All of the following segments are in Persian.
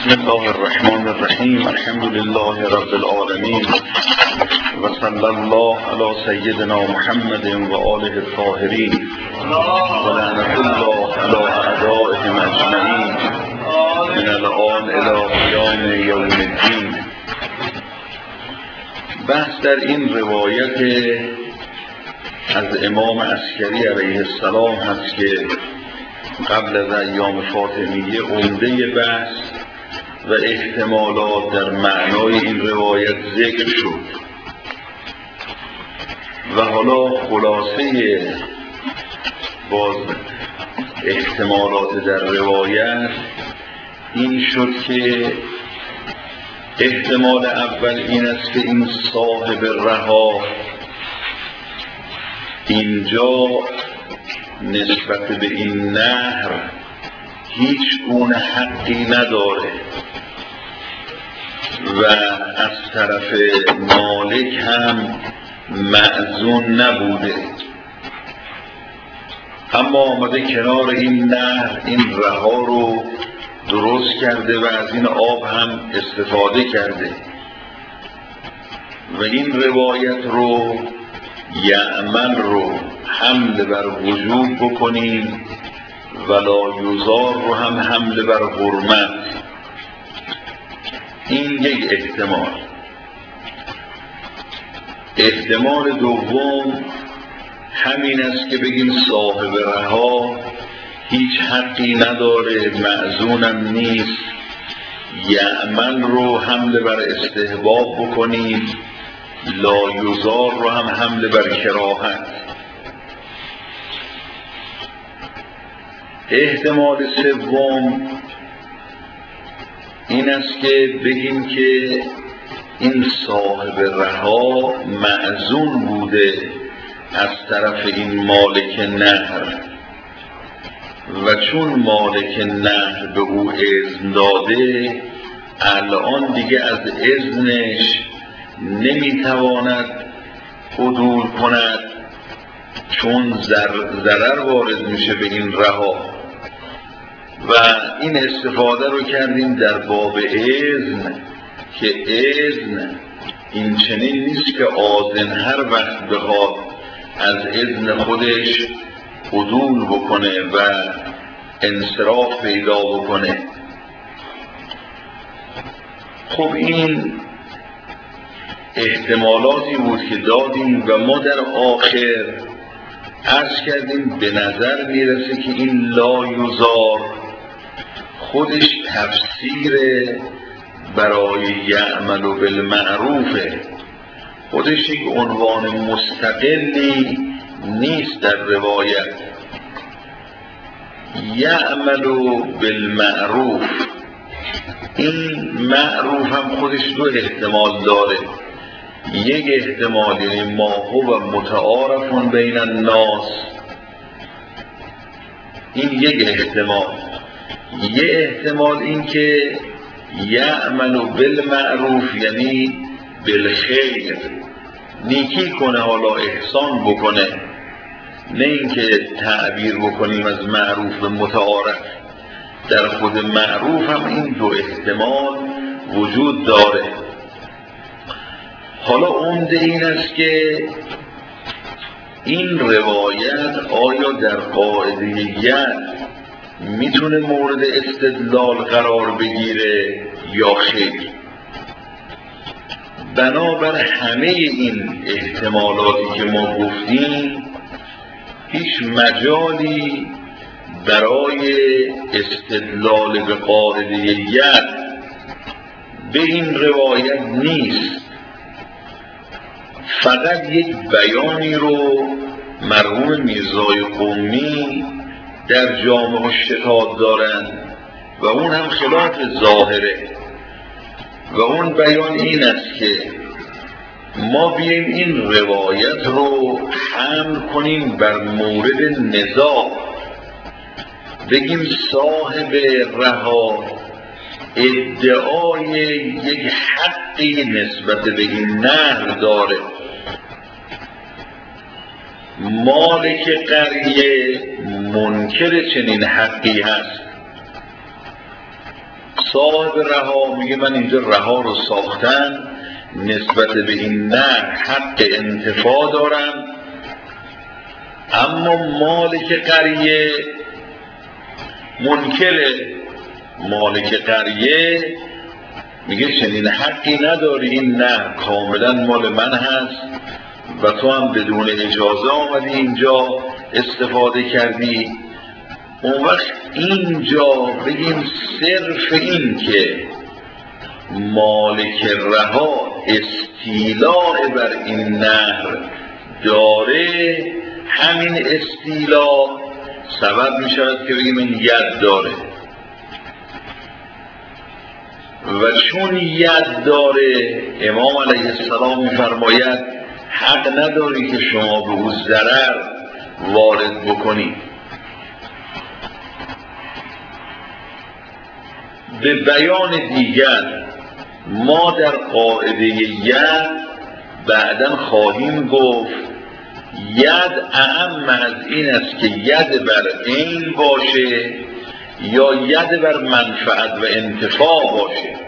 بسم الله الرحمن الرحیم. الحمد لله رب العالمین و صلی الله علی سیدنا محمد و آله الطاهرین و لعنت الله علی اعدائهم اجمعین من الآن الی قیام یوم الدین. بحث در این روایت از امام عسکری علیه السلام هست که قبل از ایام فاطمیه عمده بحث و احتمالات در معنای این روایت ذکر شد و حالا خلاصه باز احتمالات در روایت این شد که احتمال اول این است که این صاحب رها اینجا نسبت به این نهر هیچ گونه حقی نداره و از طرف مالک هم مأذون نبوده، اما آمده کنار این نهر این رها رو درست کرده و از این آب هم استفاده کرده و این روایت رو یعمل رو حمل بر وجوب بکنیم و لا یزار رو هم حمل بر حرمت. این یک احتمال. احتمال دوم همین است که بگیم صاحب رها هیچ حقی نداره، مأذونم نیست، یعمل رو حمل بر استحباب بکنیم، لا یزار رو هم حمل بر کراهت. احتمال سوم این است که بگیم که این صاحب رها مأذون بوده از طرف این مالک نهر و چون مالک نهر به او اذن داده الان دیگه از اذنش نمیتواند عدول کند، چون ضرر وارد میشه به این رها. و این استفاده رو کردیم در باب اذن که اذن این چنین نیست که آذن هر وقت بخواد از اذن خودش عدول بکنه و انصراف پیدا بکنه. خب این احتمالاتی بود که دادیم و ما در آخر عرض کردیم به نظر میرسه که این لا یزار خودش تفسیر برای یعمل بالمعروفه، خودش یک عنوان مستقلی نیست در روایت. یعمل بالمعروف، این معروف هم خودش دو احتمال داره. یک احتمال یعنی ما هو متعارف بین الناس، این یک احتمال. یک احتمال این که یعمل بالمعروف یعنی بالخیر، نیکی کنه، حالا احسان بکنه، نه اینکه تعبیر بکنیم از معروف به متعارف. در خود معروف هم این دو احتمال وجود داره. حالا عمده این است که این روایت آیا در قاعده ید میتونه مورد استدلال قرار بگیره یا خیر؟ بنابر همه این احتمالاتی که ما گفتیم هیچ مجالی برای استدلال به قاعده ید به این روایت نیست. فقط یک بیانی رو مرحوم میرزای قمی در جامع الشتات دارند و اون هم خلاف ظاهره و اون بیان این است که ما بیایم این روایت رو حمل کنیم بر مورد نزاع، بگیم صاحب رها ادعای یک حقی نسبت به این نهر داره، مالک قریه منکر چنین حقی هست، صاحب رها میگه من اینجا رها رو ساختم، نسبت به این نهر حق انتفاع دارم، اما مالک قریه منکره. مالک قریه میگه چنین حقی نداری، این نهر کاملا مال من هست و تو هم بدون اجازه آمدی اینجا استفاده کردی. اون وقت اینجا بگیم صرف این که مالک رها استیلاء بر این نهر داره، همین استیلاء سبب می شود که بگیم این ید داره و چون ید داره امام علیه السلام می فرماید حق نداری که شما به او ضرر وارد بکنید. به بیان دیگر ما در قاعده ید بعداً خواهیم گفت ید اهم از این است که ید بر عین باشه یا ید بر منفعت و انتفاع باشه.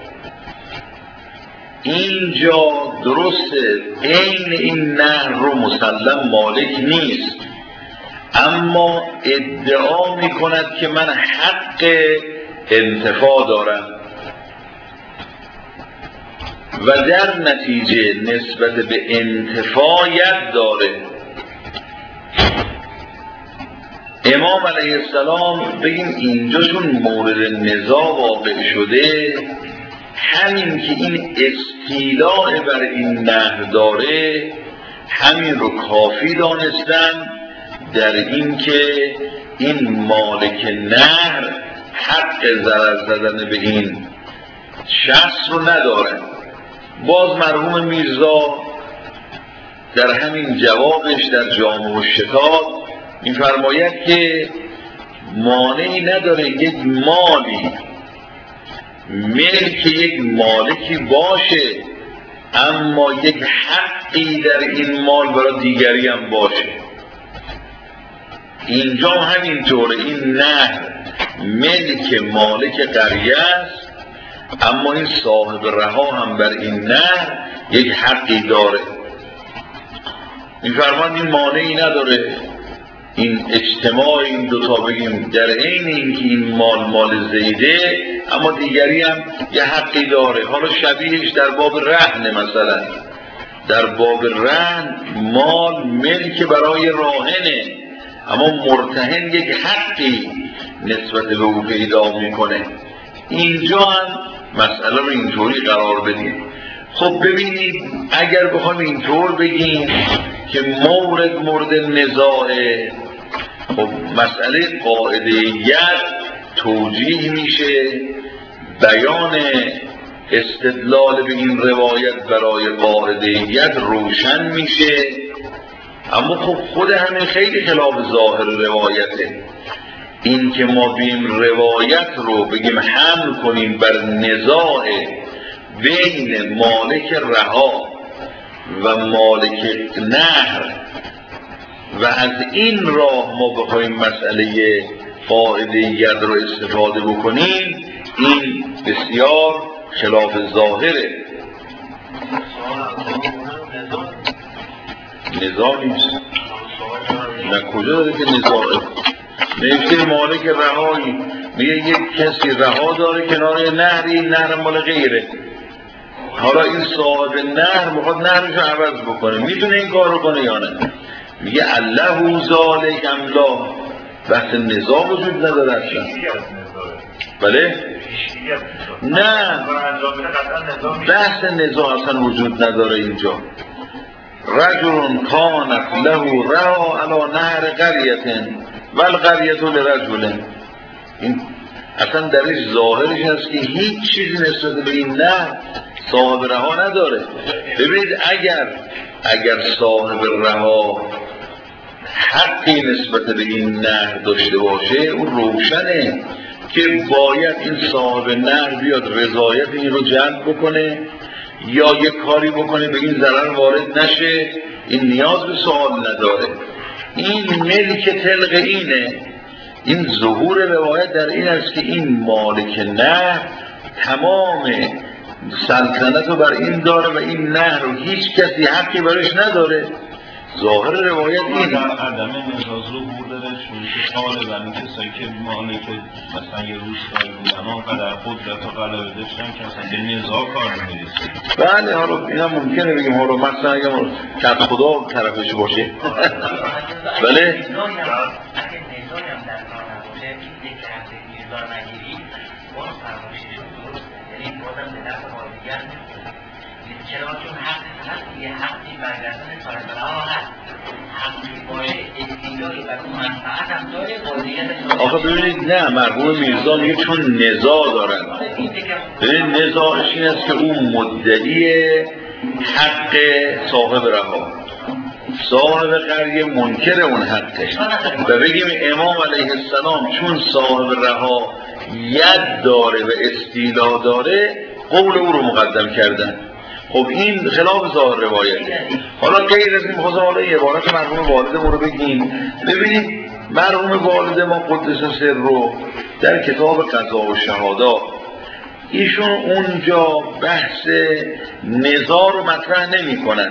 اینجا درسته عین این نهر رو مسلم مالک نیست، اما ادعا می کند که من حق انتفاع دارم و در نتیجه نسبت به انتفاعیت داره. امام علیه السلام بگیم اینجا چون مورد نزاع واقع شده، همین که این استیلاء بر این نهر داره همین رو کافی دانستن در این که این مالک نهر حق ضرر زدن به این شخص رو نداره. باز مرحوم میرزا در همین جوابش در جامع الشتات می‌فرماید که مانعی نداره یک مالی ملک یک مالکی باشه، اما یک حقی در این مال برای دیگری هم باشه. اینجا همینطوره، این نهر ملک مالک قریه است، اما این صاحب رها هم بر این نهر یک حقی داره. می‌فرماید این مانعی نداره این اجتماع این دوتا بگیم در عین اینکه این مال زیده اما دیگری هم یه حقی داره. حالا شبیهش در باب رهن، مثلا در باب رهن مال ملک برای راهنه، اما مرتهن یک حقی نسبت به او پیدا میکنه. اینجا هم مسئله رو اینطوری قرار بدیم. خب ببینید اگر بخوایم اینطور بگیم که مورد نزاعه، خب مسئله قاعده ید توجیه میشه، بیان استدلال به این روایت برای قاعده ید روشن میشه، اما خب خود همین خیلی خلاف ظاهر روایته. این که ما بیم روایت رو بگیم حمل کنیم بر نزاع بین مالک رها و مالک نهر و از این راه ما بخوایم مسئله قاعده ید رو استفاده بکنیم، این بسیار خلاف ظاهره. نزاع نیست، نه کجا داره که نزاعه. نوشته مالک رهایی میگه یک کسی رها داره کنار نهری، نهر مال غیره، حالا این صاحب نهر میخواد نهرشو عوض بکنه، میتونه این کار رو کنه یا نه؟ میگه الله ذالک ام لا. بحث نزاع وجود نداره اصلا. بله؟ نه، بحث نزاع اصلا وجود نداره اینجا. رجل کانت له رها علی نهر قریة والقریة لرجل، این اصلا درش ظاهرش هست که هیچ چیزی نسبت به این نهر صاحب رها نداره. ببینید اگر صاحب رها حقی نسبت به این نهر داشته باشه، اون روشنه که باید این صاحب نهر بیاد رضایت این رو جلب بکنه یا یک کاری بکنه به این ضرر وارد نشه. این نیاز به سوال نداره، این ملک طلق اینه. این ظهور روایت در این است که این مالک نهر تمام سلطنت رو بر این داره و این نهر رو هیچ کسی حقی برش نداره. ظاهر روایت این عدم نزاز رو بردارش که طالبان کسایی که مالک مثلا یه روستایی بودن آنقدر قدرت و غلبه داشتن که مثلا به نزاع کار نمی‌رسید. بله حالا اینا ممکنه بگیم حالا مثلا اگه کت خدا طرفش باشه بله چرا چون حق هست یه حقی برگردن کارگرها هست حقی باشه استیلایی و منفعت هم داره بازیت آخه ببینید نه مرحوم میرزا میگه چون نزاع دارن. ببینید نزاعش این است که اون مدعی حق صاحب رها صاحب قریه منکر اون حقه و بگیم امام علیه السلام چون صاحب رها ید داره و استیلا داره قول او رو مقدم کردن. خب این خلاف ظاهر روایته. حالا غیر از این می‌خواستم حالا عبارت مرحوم والدمون رو بگیم. ببینید مرحوم والد ما قدس سر رو در کتاب قضا و شهادات ایشون اونجا بحث نزاع رو مطرح نمی‌کنن.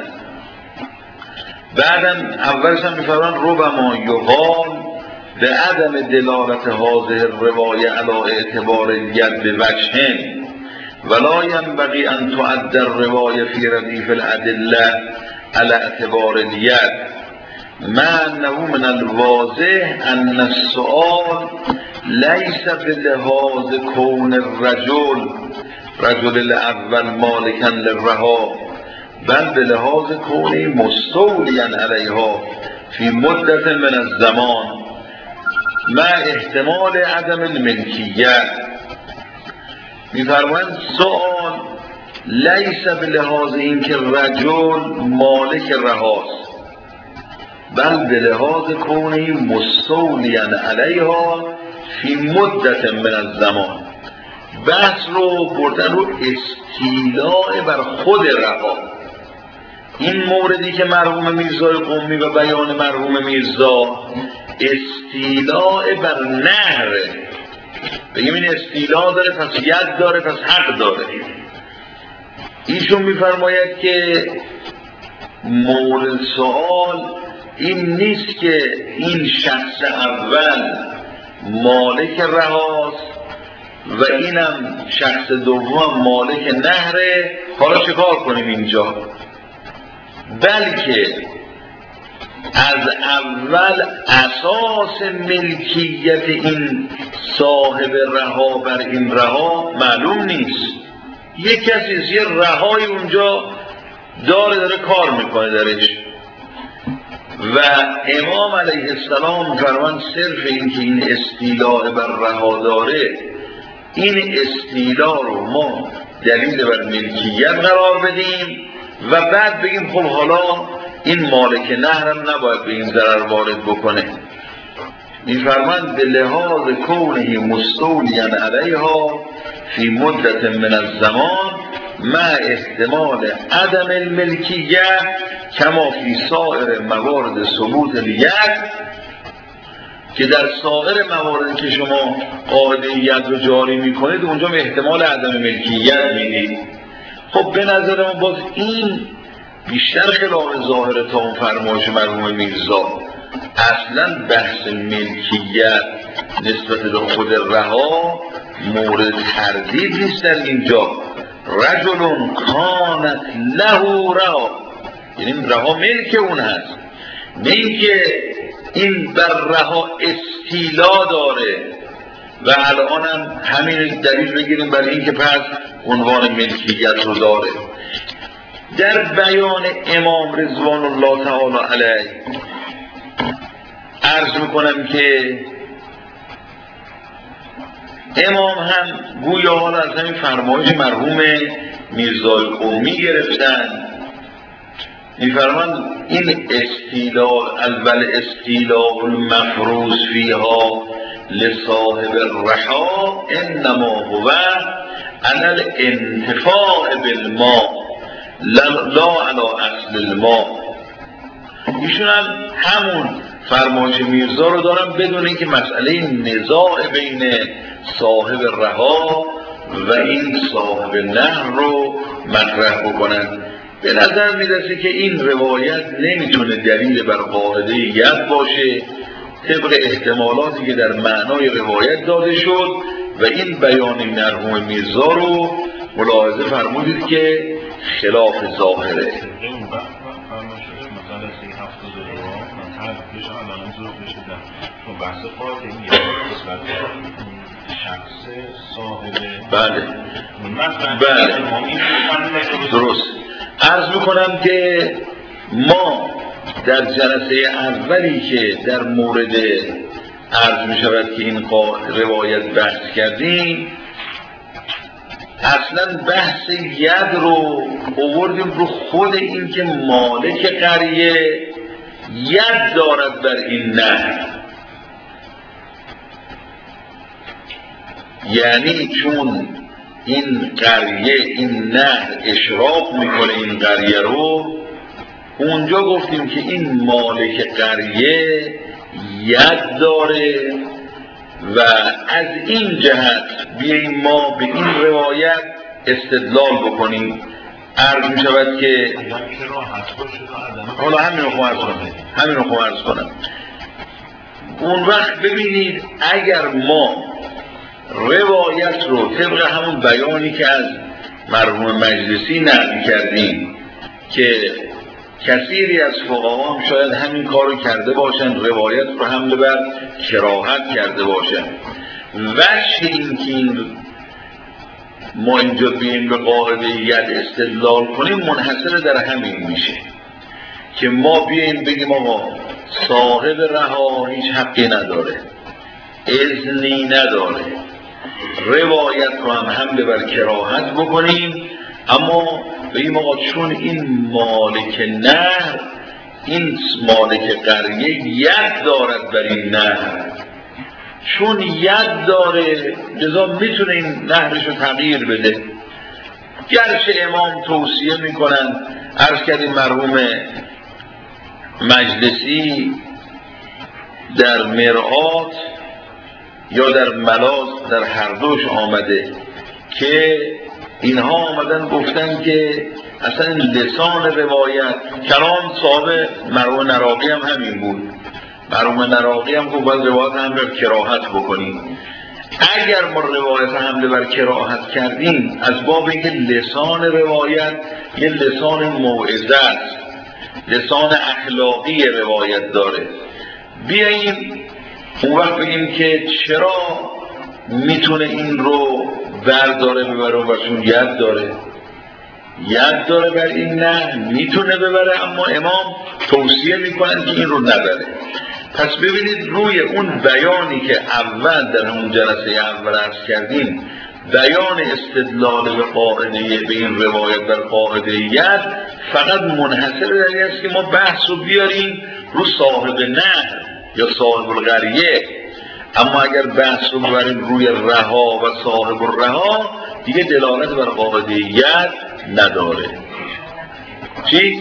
بعدم اولش هم می‌فرمان ربما یقال به عدم دلالت حاضر روایه علی اعتبار ید به وجهن ولا ينبغي ان تؤدى الروايه في رديف الادله على اعتبار اليد مع انه من الواضح ان السؤال ليس بلحاظ كون رجل الاول مالكا للرها بل بلحاظ كونه مستوليا عليها في مدة من الزمان مع احتمال عدم الملكیه. می‌فرمایند سوال لیس به لحاظ اینکه رجل مالک رهاست بل به لحاظ کونه مستولیا علیها فی مدت من الزمان. بحث رو بردن رو استیلاء بر خود رها. این موردی که مرحوم میرزای قمی و بیان مرحوم میرزا استیلاء بر نهر بگیم این استیلا داره پس ید داره پس حق داره. ایشون میفرماید که مورد سوال این نیست که این شخص اول مالک رهاست و اینم شخص دوم مالک نهره، حالا چه کار کنیم اینجا، بلکه از اول اساس ملکیت این صاحب رها بر این رها معلوم نیست. یک کسی یه رهای اونجا داره کار میکنه درش و امام علیه السلام فرمان صرف این که این استیلاء بر رها داره این استیلاء رو ما دلیل بر ملکیت قرار بدیم و بعد بگیم خب حالا این مالک نهرم نباید به این ضرر وارد بکنه. می‌فرماند به لحاظ کونه مستولیا علیها فی مدت من الزمان مع احتمال عدم الملکیه کما فی سایر موارد ثبوت الید، که در سایر مواردی که شما قاعده ید رو جاری میکنید اونجا احتمال عدم ملکیت میدید. خب به نظر من باز این بیشتر خلاف ظاهر تا اون فرمایش مرحوم میرزا. اصلا بحث ملکیت نسبت به خود رها مورد تردید نیست در اینجا. رجل کانت له رها، یعنی رها ملک اون هست، نه اینکه این بر رها استیلا داره و الان هم همین دلیل بگیریم برای اینکه پس عنوان ملکیت رو داره. در بیان امام رضوان الله تعالی علیه عرض میکنم که امام هم گویا حالا از همین فرمایش مرحوم میرزای قمی گرفتن. میفرمان این استیلاء اول استیلاء المفروض فیها لصاحب الرحا انما هو علی الانتفاع بالماء لا علی اصل الماء. ایشون هم همون فرمایش میرزا رو دارن بدون اینکه مسئله نزاع بین صاحب رها و این صاحب نهر رو مطرح بکنن. به نظر میرسه که این روایت نمیتونه دلیل بر قاعده ید باشه طبق احتمالاتی که در معنای روایت داده شد و این بیان مرحوم میرزا رو ملاحظه فرمودید که خلاف ظاهره. بله درست. عرض میکنم که ما در جلسه اولی که در مورد عرض میشود که این روایت بحث کردیم اصلا بحث ید رو آوردیم رو خود این که مالک قریه ید دارد بر این نهر، یعنی چون این قریه این نهر اشراف میکنه این قریه رو، اونجا گفتیم که این مالک قریه ید داره و از این جهت بیاییم ما به این روایت استدلال بکنیم. عرض می شود که حالا همین رو عرض کنم. اون وقت ببینید اگر ما روایت رو طبق همون بیانی که از مرحوم مجلسی نقل کردیم که کثیری از فقها هم شاید همین کارو کرده باشن، روایت رو حمل بر کراهت کرده باشن، وجه این که ما اینجا بیاییم به قاعده ید استدلال کنیم منحصر در همین میشه که ما بیاییم بگیم آقا صاحب رها هیچ حقی نداره، اذنی نداره، روایت رو هم حمل بر کراهت بکنیم، اما بگیم آقا چون این مالک نهر این مالک قریه ید دارد بر این نهر، چون ید داره لذا میتونه این نهرش رو تغییر بده. گرچه امام توصیه میکنن، عرض کردیم مرحوم مجلسی در مرآت یا در ملاذ در هر دوش آمده که اینها آمدن گفتن که اصلا لسان روایت کلام صاحب مرحوم نراقی هم همین بود. مرحوم نراقی هم گفت باید روایت هم بر کراهت بکنیم. اگر ما روایت حمله بر کراهت کردیم از باب اینکه لسان روایت یه لسان موعظه است، لسان اخلاقی روایت داره، بیاییم اون وقت بگیم که چرا میتونه این رو برداره ببره و چون ید داره بر این نه میتونه ببره، اما امام توصیه میکنن که این رو نبره. پس ببینید روی اون بیانی که اول در اون جلسه اول عرض کردیم، بیان استدلال به قاعده به این روایت بر قاعده ید فقط منحصر در این است که ما بحث رو بیاریم رو صاحب نهر یا صاحب القریه، اما اگر بحث رو ببریم روی رها و صاحب الرها دیگه دلالت بر قاعده ید نداره. چی؟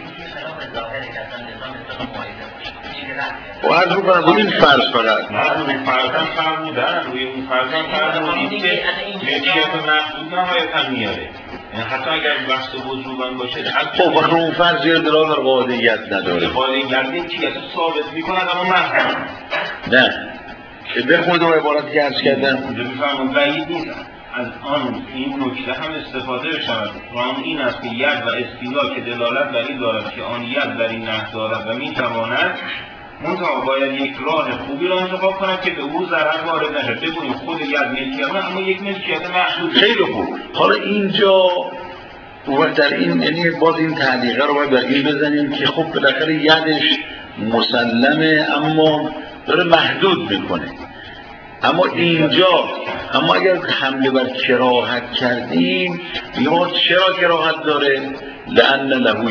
و عرض بکنم روی این فرض فقط روی فرض هم فرمودن، روی اون فرض هم فرمودید که ملکیت محدود نهایتا میاره، یعنی حتی اگر بحث وجوباً باشه خب وقت اون فرض زیاد دلالت بر قاعده ید نداره. قاعده ید چی اصلا ثابت میکنن اما محرم نه بخونید اون عبارتی که عرض کردم اونجا میفرمون بعید نیست از آن این نکته هم استفاده شود و آن این است که ید و استیلا که دلالت بر این دارد که آن ید در این نهر دارد و میتواند منتها باید یک راه خوبی را انتخاب کنند که به او ضرر وارد نشد. بگوییم خود ید ملکیت اما یک ملکیت محدود. خیلی خوب. حالا اینجا در این یعنی باز این تعلیقه رو باید بر این بزنیم که خب بالاخره یدش مسلمه اما داره محدود میکنه. اما اینجا اگر حمله بر کراهت کردیم یا چرا کراهت داره؟ لأن له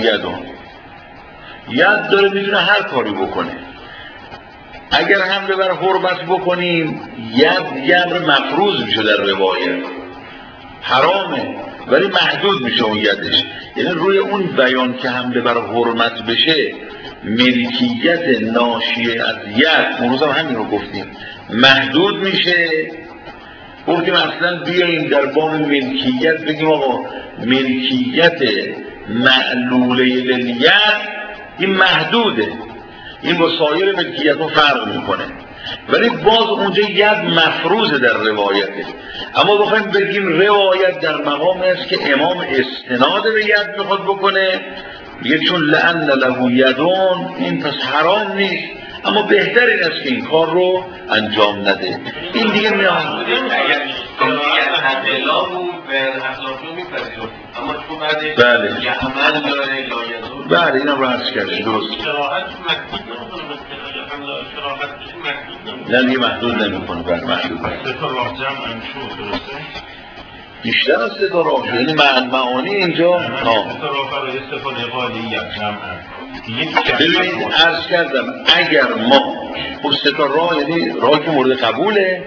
ید داره میتونه هر کاری بکنه. اگر حمله بر حرمت بکنیم ید امر مفروض میشه در روایت حرامه ولی محدود میشه اون یدش، یعنی روی اون بیان که حمله بر حرمت بشه ملکیت ناشیه از ید اون روز هم همین رو گفتیم محدود میشه گفتیم اصلا بیاییم در باب ملکیت بگیم آقا ملکیت معلوله للید این محدوده، این با سایر ملکیت ها فرق میکنه، ولی باز اونجا ید مفروضه در روایته. اما بخوایم بگیم روایت در مقام است که امام استناد به ید میخواد بکنه، میگه چون لأن له یدون این پس حرام نیست، اما بهتر این است که این کار رو انجام نده. این دیگه میاد اما تو بعدش بله. یه عمل داره لایزون. بله اینم رو عرض کردیم درست. شراحت محدود نمیکنه، نه دیگه محدود نمیکنه، بله محدود سه تا راه جمع شد درسته؟ بیشتر از سه تا راه، یعنی معانی اینجا سه تا راه برای استفاده قالی یک جمع. ببینید عرض کردم اگر ما خب سه تا راه یعنی راهی که مورد قبوله.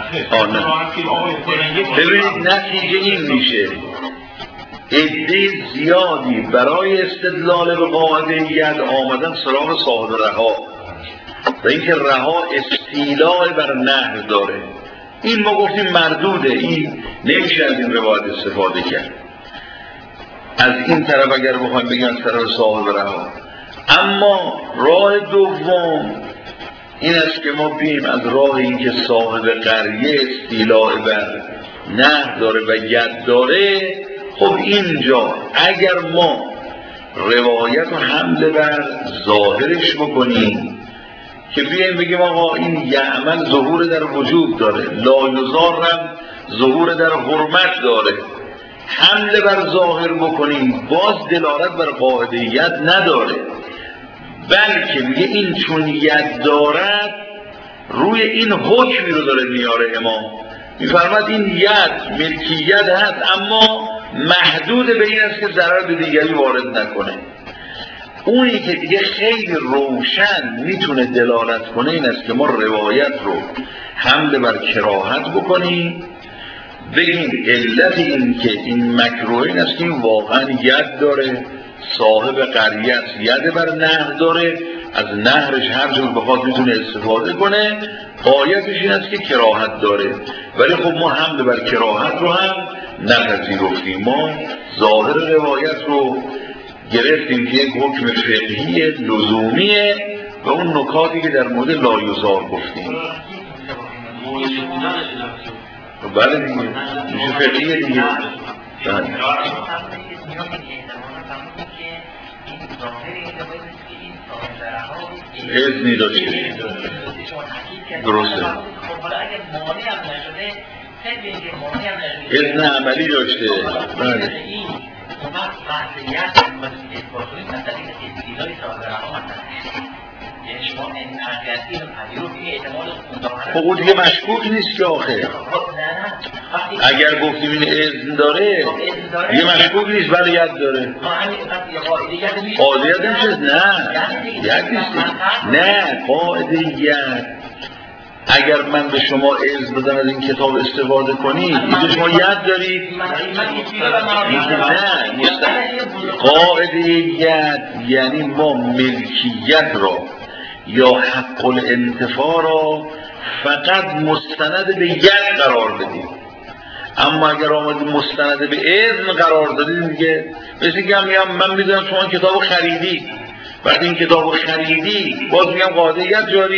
ببینید نتیجه این میشه عده زیادی برای استدلال به قاعده ید آمدن سراغ صاحب رها و اینکه رها استیلاء بر نهر داره. این ما گفتیم مردوده، این نمیشه از این روایت استفاده کرد. از این طرف اگر بخوایم بگن طرف صاحب رها. اما راه دوم این است که ما بیم از راه این که صاحب قریه استیلاء بر نهر داره و ید داره. خب اینجا اگر ما روایت و حمله بر ظاهرش بکنیم که بیاییم بگیم آقا این یعمل ظهور در وجود داره، لا یزارم ظهور در حرمت داره، حمله بر ظاهر بکنیم باز دلالت بر قاعده ید نداره، بلکه میگه این چون ید دارد روی این حکمی رو داره میاره امام. میفرماد این ید ملکیت هست اما محدود به این است که ضرر به دیگری وارد نکنه. اونی که دیگه خیلی روشن میتونه دلالت کنه این است که ما روایت رو حمله بر کراهت بکنیم، بگیم علت این که این مکروه این است که این واقعا ید داره، صاحب قریه ید بر نهر داره، از نهرش هر جور بخواد میتونه استفاده کنه، غایتش این است که کراهت داره. ولی خب ما حمله بر کراهت رو هم نپذیرفتیم، ما ظاهر روایت رو گرفتیم که یک حکم فقهی لزومیه و اون نکاتی که در مورد لایزار گفتیم. بله دیگه میشه فقهیه دیگه. بله اذنی داشته درسته، اذن عملی داشته. بله خب اون دیگه مشکوک نیست که آخه اگر گفتیم این اذن داره دیگه مشکوک نیست، ولی ید داره. قاعده ید نمیشه، نه ید نیست، نه قاعده ید اگر من به شما اذن بدم از این کتاب استفاده کنید اینجا شما ید دارید، نه قاعده ید یعنی ما ملکیت را یا حق الانتفاع را فقط مستند به ید قرار بدیم، اما اگر آمدید مستند به اذن قرار دادید دیگه مثل که من میدونم شما کتاب خریدی، وقتی این کتاب خریدی باز میگم قاعده ید جاری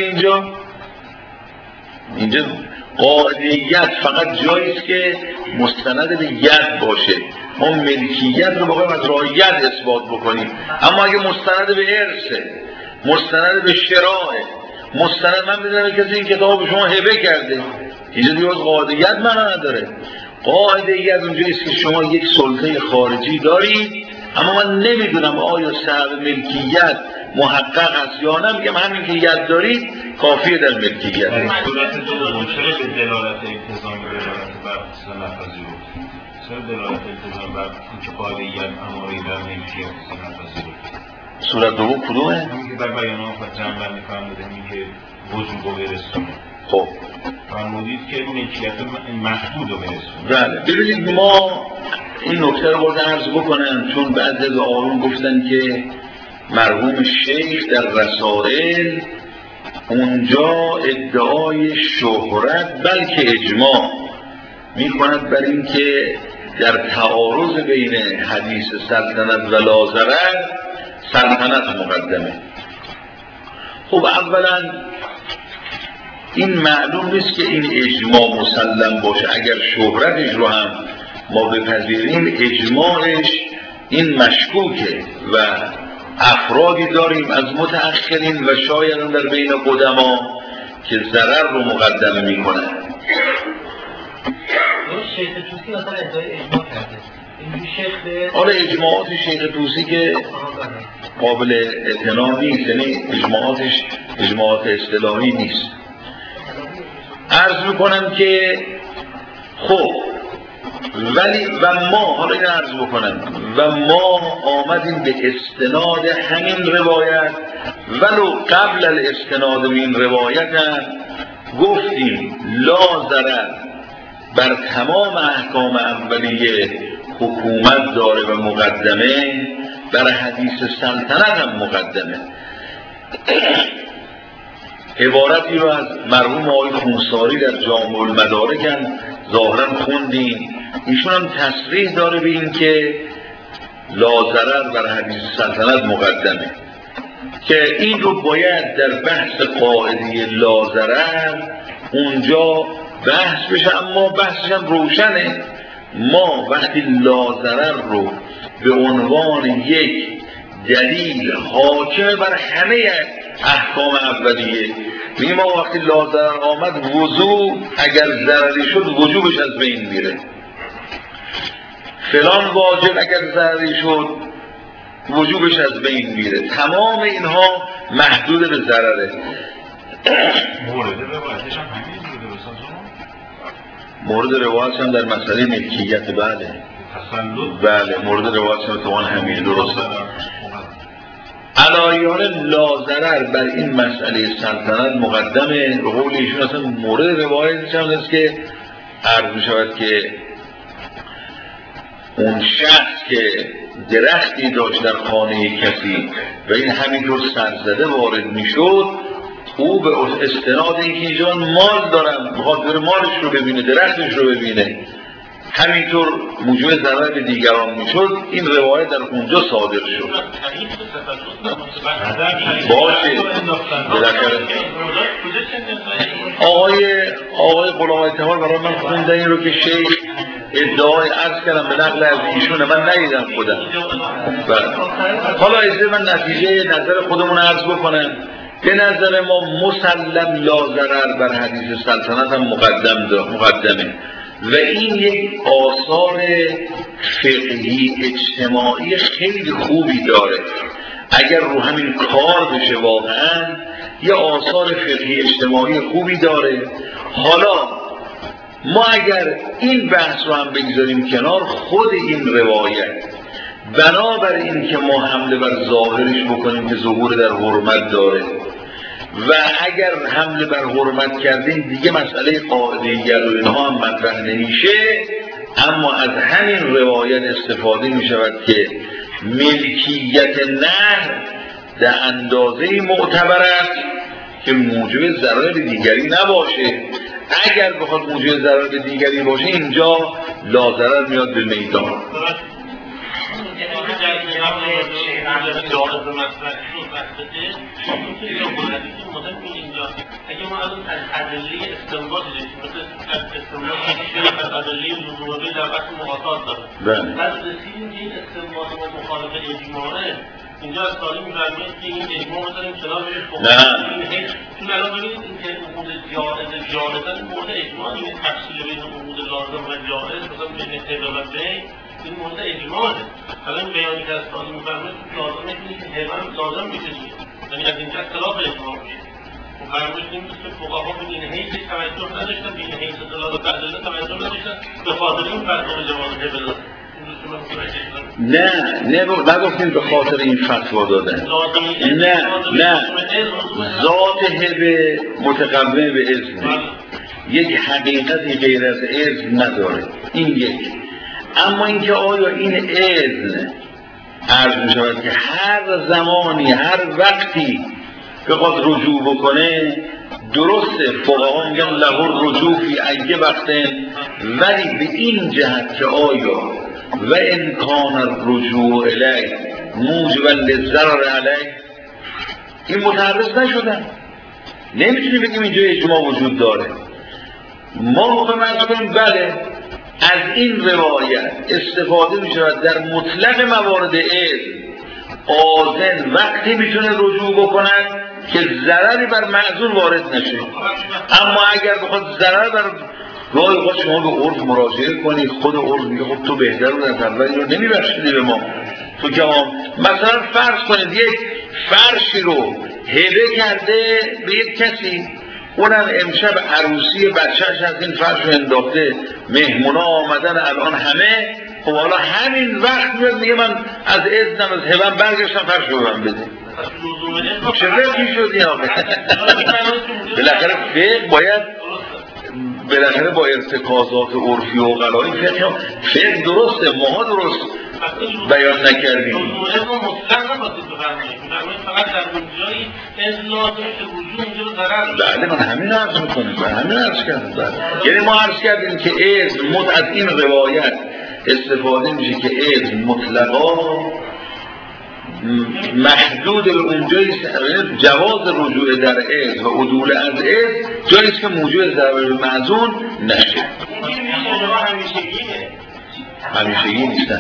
اینجا قاعده ید فقط جاییست که مستند به ید باشه، ما ملکیت رو بخوایم از راه ید اثبات بکنیم. اما اگه مستند به ارثه، مستند به شراعه، مستند من میدونم کسی این کتاب به شما هبه کرده، اینجا دیگه قاعده ید معنا نداره. قاعده ید اونجاییست که شما یک سلطه خارجی دارید اما من نمیدونم آیا صاحب ملکیت محقق است یا نه، میگم همین که ید دارید کافیه در ملکیت. صورت دوم چرا به دلالت التزام به دلالت بر نپذیرفت؟ چرا دلالت التزام بر قاعده ید اماری در ملکیت نپذیرفت؟ صورت دوم کدومه؟ همین که در بیانات و جنبندی فرمودید میگه وجوب و برسونه. خب فرمودید که ملکیت محدود رو برسونه. بله ببینید ما این نکته رو باید عرض بکنم چون بعضی از آقایون گفتن که مرحوم شیخ در رسائل اونجا ادعای شهرت بلکه اجماع میکند بر این که در تعارض بین حدیث سلطنت و لاضرر سلطنت مقدمه. خب اولا این معلوم نیست که این اجماع مسلم باشه. اگر شهرتش رو هم ما بپذیریم اجماعش این مشکوکه و افرادی داریم از متأخرین و شاید هم در بین قدما که ضرر رو مقدمه میکنن. شیخ توسی مثلا ادعای اجماع کرده اینجوری شیخ به حالا اجماعات شیخ توسی که قابل اعتنا نیست، یعنی اجماعاتش اجماعات اصطلاحی نیست. عرض میکنم که خب ولی و ما حالا این عرض بکنم و ما آمدیم به استناد همین روایت ولو قبل الاستناد به این روایت هم گفتیم لا ضرر بر تمام احکام اولیه حکومت داره و مقدمه، بر حدیث سلطنت هم مقدمه. عبارتی رو از مرحوم آقای خونساری در جامع المدارک هم ظاهرا خوندیم، ایشون هم تصریح داره به این که لا ضرر بر حدیث سلطنت مقدمه، که این رو باید در بحث قاعده لا ضرر اونجا بحث بشه. اما بحثش هم روشنه. ما وقتی لا ضرر رو به عنوان یک دلیل حاکم بر همه احکام اولیه میگیم، ما وقتی لا ضرر آمد وضوع اگر ضرری شد وجوبش از بین میره، فلان واجب اگر ضرری شد وجوبش از بین میره. تمام اینها محدود به ضرره. مورد روایتش هم همین بوده بسازم؟ مورد روایتش هم در مسئله ملکیت بله تسلط بله مورد روایتش هم توان همین درسته. علایان لا ضرر بر این مسئله سلطنت مقدمه. به قول ایشون اصلا مورد روایتش هم هست که عرض می شود که اون شخص که درختی داشت در خانه کسی و این همینطور سرزده وارد می شد، او به استناد اینکه اینجا مال دارم بخواد بره مالش رو ببینه، درختش رو ببینه، همینطور موجب ضرر به دیگران میشد، این روایت در اونجا صادر شد. باشه بالاخره آقای غلام اتحاد برای من خوندن این رو که شیخ ادعای عرض کردم به نقل از ایشونه، من ندیدم خودم. حالا از من نتیجه نظر خودمون عرض بکنم. به نظر ما مسلم لا ضرر بر حدیث سلطنت هم مقدمه و این یک آثار فقهی اجتماعی خیلی خوبی داره. اگر رو همین کار بشه واقعا یه آثار فقهی اجتماعی خوبی داره. حالا ما اگر این بحث رو هم بگذاریم کنار، خود این روایت بنابر این که ما حمله بر ظاهرش بکنیم که ظهور در حرمت داره و اگر حمله بر حرمت کردیم دیگه مسئله قاعده گر و اینها هم مطرح نمیشه، اما از همین روایت استفاده می شود که ملکیت نهر در اندازه معتبر است که موجب ضرر به دیگری نباشه. اگر بخواد موجب ضرر به دیگری باشه اینجا لا ضرر میاد به میدان. اگه ما الان از ادله استنباط داشتیم، مثل از استنباط شیخ از ادله لزومی در وقت مقاطعات داره، بعد رسیدیم که این استنباط ما مخالف اجماعه، اینجا از سالی می‌فرمایید که این اجماع رو داریم کنار بهش چون الان ببینید این که عقود جائزن مورد اجماع، این تفصیل بین عقود لازم و جائز مثلا بین حبه و بی این مورد اجماعه. الان بیانی که از سالی می‌فرمایید لازم نیست که حبه لازم میشه، یعنی از اینجا اختلاف اجماع میشه. فرمودیم که فقها به این حیث توجه نداشتن، به این حیث دلالت بر ادله توجه نداشتن، به خاطر این فتوا جواز هبه نگفتیم به خاطر این فتوا دادن. نه ذات هبه متقوم به اذن، یک حقیقتی غیر از اذن نداره، این یک. اما اینکه آیا این اذن عرض می شود که هر زمانی هر وقتی بخواد رجوع بکنه درسته فقها میگن له الرجوع فی ای وقت، ولی به این جهت که آیا و امکان الرجوع الی موجبا للضرر علیه، این متعرض نشدن. نمیتونیم بگیم اینجا اجماع وجود داره. ما متمرز کنیم بله از این روایت استفاده میشود در مطلق موارد علم آذن وقتی میتونه رجوع بکنن که ضرری بر معذور وارد نشه. اما اگر بخواد ضرر بر گاهی اوقات شما به عرف مراجعه کنید، خود عرف میگه خب تو بهتر بود از اول اینو نمیبخشیدی به ما، تو که مثلا فرض کنید یک فرشی رو هبه کرده به یک کسی، اونم امشب عروسی بچهش از این فرش رو انداخته، مهمونا آمدن الان همه، خب حالا همین وقت میاد میگه من از اذنم از هبم برگشتم فرش رو بهم بده. چه رفتی شدی آقا؟ بالاخره فقه باید با ارتکازات عرفی و غلایی فقه درسته، ماها درست بیان نکردیم. بله من همین عرض میکنم، همین عرض کردم. یعنی ما عرض کردیم که اذن از این روایت استفاده میشه که اذن مطلقا محدود به اونجایی جواز رجوع در اذن و عدول از اذن جاییست که موجب ضرر معذور نشه. همیشگی نیستن.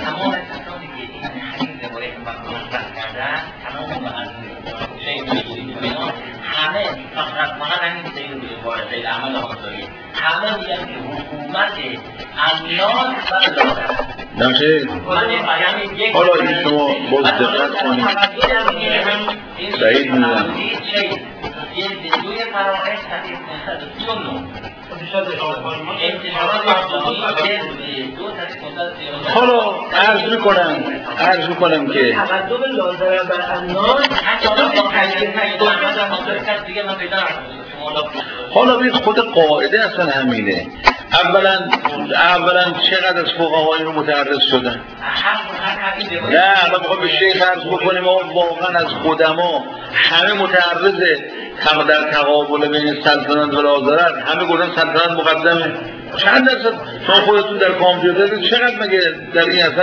همه فقط همین سید وارد عمل آخری همه میگن که حکومت امنان و داره نمیشه. حالا این شما باز دقت کنید سعید میدونم این دوی فراحش تحقیق حالا عرض میکنم که تقدم لازمه بر امنان حالا بید خود قاعده اصلا همینه. اولا چقدر از فقهای رو متعرض شدن؟ نه ما بخواه به شیخ عرض بکنیم واقعا از قدما همه متعرضه در تقابل بین سلطنت و لازرر، همه گفتن سلطنت مقدمه. چند درصد شما خودتون در کامپیوتر چقدر مگه در این اصلا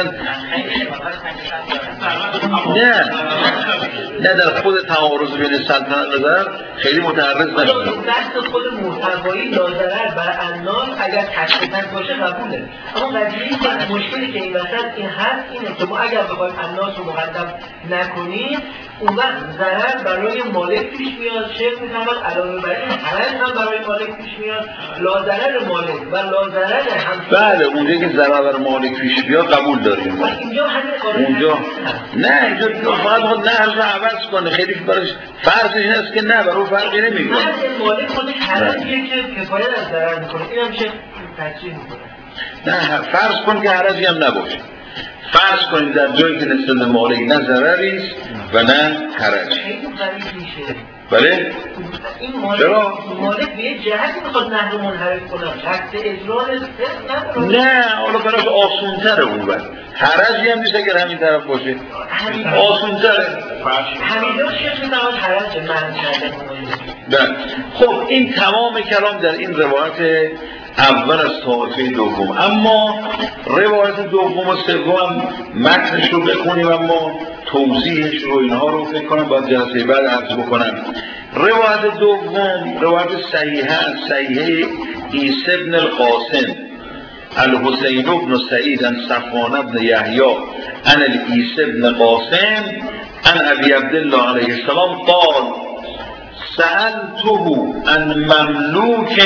نه در خود تعارض بین سلطنت و لازرر خیلی متعرض نشده. دست خود محتوایی لازرر بر اناس اگر تشخیص باشه قبوله، اما قضیه مشکلی که این وسط این هست اینه که ما اگر بخوایم اناس رو مقدم نکنیم اون وقت ضرر برای مالک پیش میاد، شیخ می‌فرماد علاوه بر این حرج هم برای مالک پیش میاد، لاضرر مالک و لاضرر هم. بله اونجا که ضرر بر مالک پیش بیاد قبول داریم. اینجا همین اونجا نه اینجا فقط نه حرف عوض کنه، خیلی براش فرقش این است که نه برای فرقی نمیکنه. مالک خودش حرجیه که کفایت از ضرر میکنه، اینم چه ترجیح میکنه. نه فرض کن که حرجی هم نباشه، فرض کنیم در جایی که نسبت به مالک نه ضرری است و نه حرج. خیلی غریب میشه. بله؟ چرا؟ مالک به یه جهتی میخواد نهر منحرف کنه، شخص اجرال نه حالا براش آسونتره اون وقت. حرجی هم نیست اگر همین طرف باشه. آسونتره. همیشه شیخ میتواند حرج من کرده. خب این تمام کلام در این روایت اول از طائفه دوم. اما روایت دوم و سوم متنش رو بخونیم اما توضیحش رو اینها رو فکر کنم باید جلسه بعد عرض بکنم. روایت دوم روایت صحیحه عیسی بن القاسم الحسین بن سعید عن صفوان بن یحیی عن عیسی بن قاسم عن ابی عبدالله علیه السلام قال سألته عن مملوک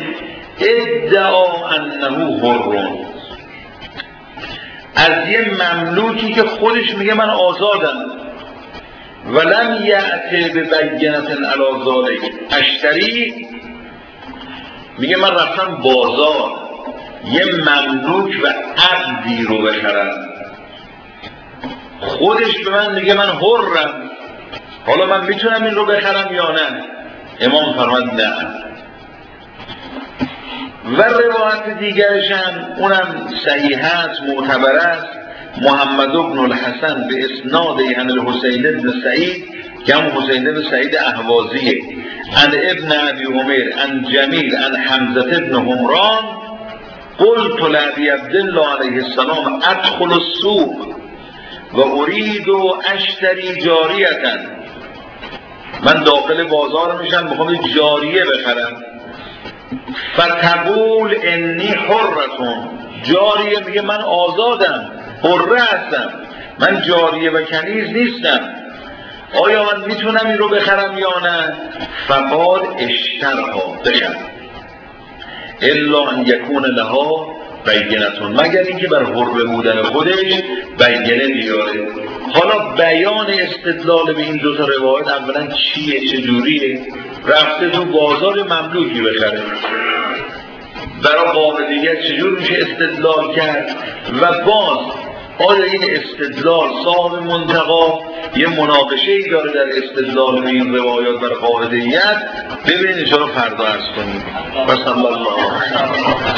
ادعا انه حر، از یه مملوکی که خودش میگه من آزادم ولم یأتی ببینة علی ذلک اشتری، میگه من رفتم بازار یه مملوک و عبدی رو بخرم، خودش به من میگه من حرم، حالا من میتونم این رو بخرم یا نه؟ امام فرمود نه. و روایت دیگرش هم اونم صحیح است معتبر است محمد بن الحسن به اسناد عن الحسین بن سعید که هم حسین بن سعید اهوازیه، عن ابن ابی عمر عن جمیل عن حمزه بن همران قلت لابی عبدالله علیه السلام ادخل السوق و ارید اشتری جاریتا، من داخل بازار میشم میخوام جاریه بخرم، فتقول انی حرتون، جاریه میگه من آزادم، حره هستم، من جاریه و کنیز نیستم، آیا من میتونم این رو بخرم یا نه؟ فقال اشترها، بخرم، الا ان یکون لها بینتون، مگر اینکه بر حره بودن خودش بینه بیاره. حالا بیان استدلال به این دو تا روایت اولا چیه، چجوریه؟ رفته تو بازار مملوکی بخره، برای قابل دیگر چجور میشه استدلال کرد؟ و باز آیا این استدلال صاحب منتقا یه مناقشه‌ای داره در استدلال به این روایات برای قاعده‌ایت؟ ببینید ان شاءالله فردا عرض کنیم. و صلی الله